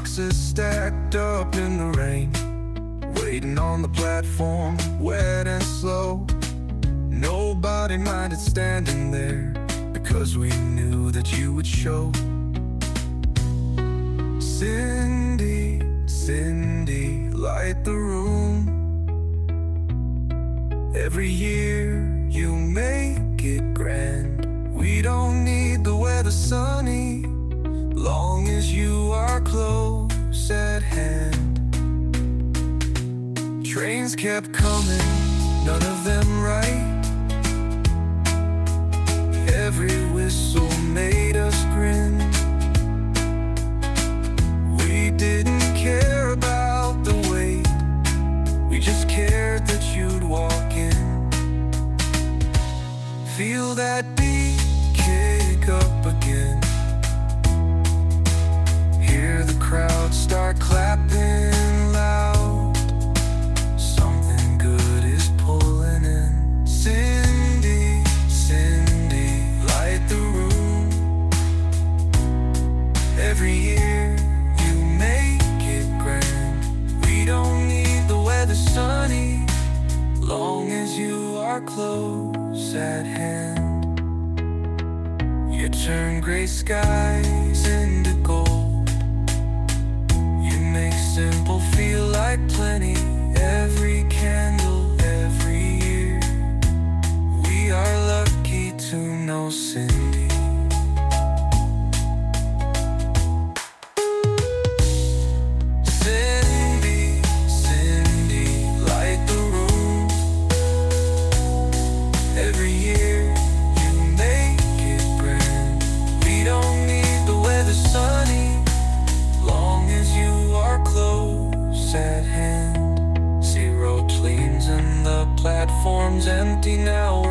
boxes stacked up in the rain, waiting on the platform, wet and slow. Nobody minded standing there, because we knew that you would show. Cindy, Cindy, light the room. Every year you make it grand. We don't need the weather sunny, long as you are close at hand. Trains kept coming, none of them right. Every whistle made us grin. We didn't care about the wait, we just cared that you'd walk in. Feel that beat kick up again. Hear the crowd start clapping loud. Something good is pulling in. Cindy, Cindy, light the room. Every year you make it grand. We don't need the weather sunny, long as you are close at hand. You turn gray skies into gold. You make simple feel like plenty. Every candle, every year. We are lucky to know Cindy. Cindy, Cindy, light the room. Every year you make it grand. We don't need the weather sunny, long as you are close at hand. Zero planes and the platform's empty now.